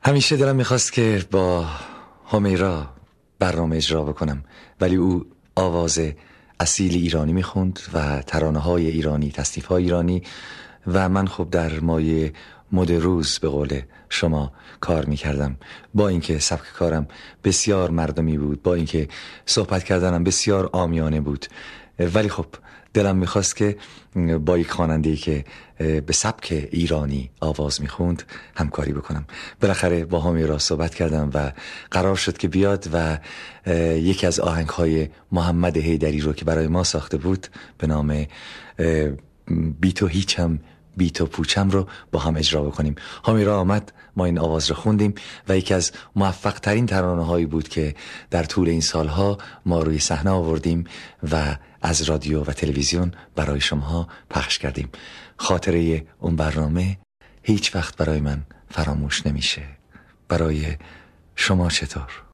همیشه دلم میخواست که با همیرا برنامه اجرا بکنم، ولی او آواز اصیل ایرانی میخوند و ترانه های ایرانی، تصنیف های ایرانی، و من خب در مایه مد روز به قول شما کار میکردم. با اینکه سبک کارم بسیار مردمی بود، با اینکه صحبت کردنم بسیار عامیانه بود، ولی خب دلم میخواست که با یک خواننده‌ای که به سبک ایرانی آواز میخوند همکاری بکنم. بالاخره با همیرا صحبت کردم و قرار شد که بیاد و یکی از آهنگ‌های محمد حیدری رو که برای ما ساخته بود به نام بی تو هیچم بی تو پوچم رو با هم اجرا بکنیم. همیرا آمد، ما این آواز رو خوندیم و یکی از موفق ترین ترانه هایی بود که در طول این سالها ما روی صحنه آوردیم و از رادیو و تلویزیون برای شما پخش کردیم. خاطره اون برنامه هیچ وقت برای من فراموش نمیشه. برای شما چطور؟